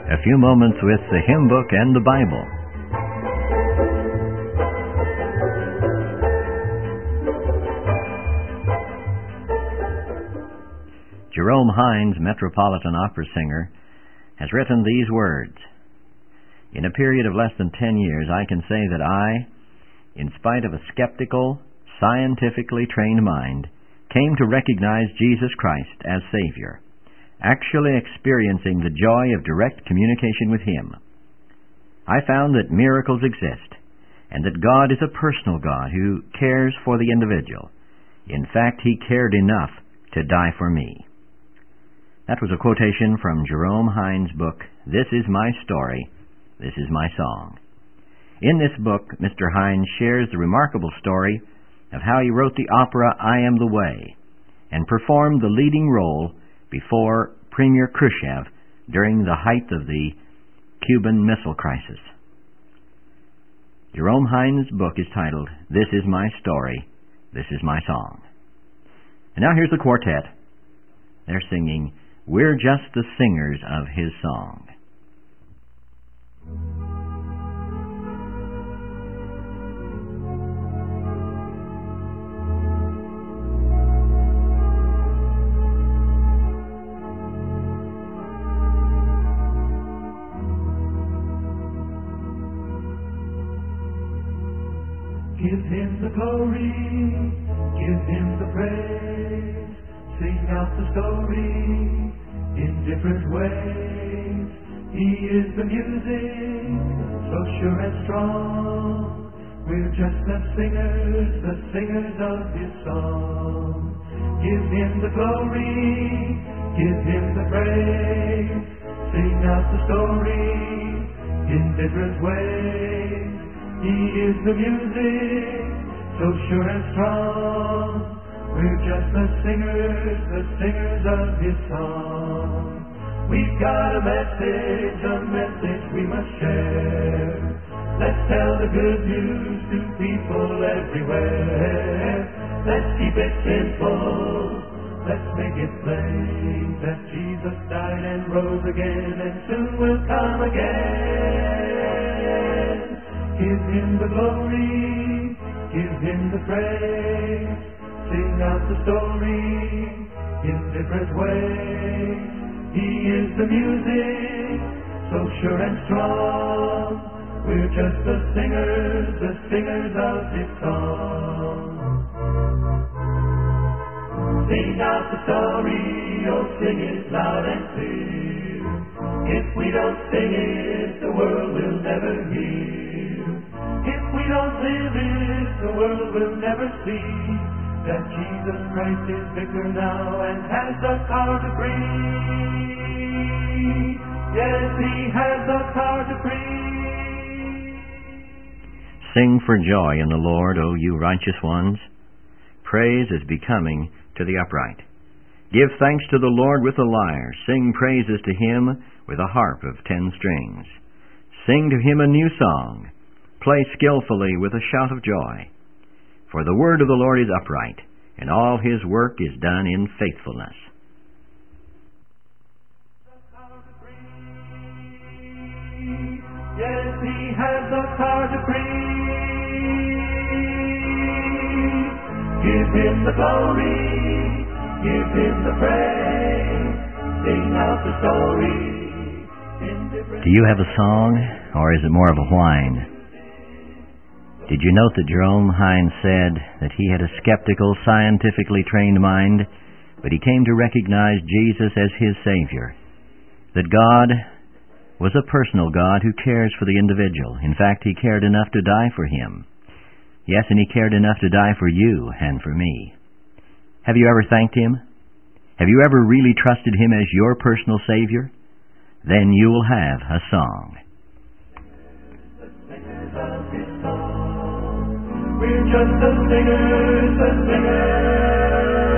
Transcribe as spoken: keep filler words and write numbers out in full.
A few moments with the hymn book and the Bible. Jerome Hines, Metropolitan Opera singer, has written these words. In a period of less than ten years, I can say that I, in spite of a skeptical, scientifically trained mind, came to recognize Jesus Christ as Savior, actually experiencing the joy of direct communication with Him. I found that miracles exist, and that God is a personal God who cares for the individual. In fact, He cared enough to die for me. That was a quotation from Jerome Hines' book, This Is My Story, This Is My Song. In this book, Mister Hines shares the remarkable story of how he wrote the opera I Am the Way and performed the leading role before Premier Khrushchev during the height of the Cuban Missile Crisis. Jerome Hines' book is titled, This Is My Story, This Is My Song. And now here's the quartet. They're singing, We're Just the Singers of His Song. Give Him the glory, give Him the praise, sing out the story in different ways. He is the music, so sure and strong. We're just the singers, the singers of His song. Give Him the glory, give Him the praise, sing out the story in different ways. He is the music, so sure and strong. We're just the singers, the singers of His song. We've got a message, a message we must share. Let's tell the good news to people everywhere. Let's keep it simple, let's make it plain, that Jesus died and rose again and soon will come again. Give Him the glory, give Him the praise, sing out the story in different ways. He is the music, so sure and strong. We're just the singers, the singers of His song. Sing out the story, oh sing it loud and clear. If we don't sing it, the world will never hear. If we don't live it, the world will never see that Jesus Christ is victor now and has the power to free. Yes, He has the power to free. Sing for joy in the Lord, O you righteous ones. Praise is becoming to the upright. Give thanks to the Lord with the lyre. Sing praises to Him with a harp of ten strings. Sing to Him a new song. Play skillfully with a shout of joy. For the word of the Lord is upright, and all His work is done in faithfulness. Yes, He has the power to free. Give Him the glory, give Him the praise, sing out the story in different... Do you have a song, or is it more of a whine? Did you note that Jerome Hines said that he had a skeptical, scientifically trained mind, but he came to recognize Jesus as his Savior? That God was a personal God who cares for the individual. In fact, He cared enough to die for him. Yes, and He cared enough to die for you and for me. Have you ever thanked Him? Have you ever really trusted Him as your personal Savior? Then you will have a song. We're just the singers, the singers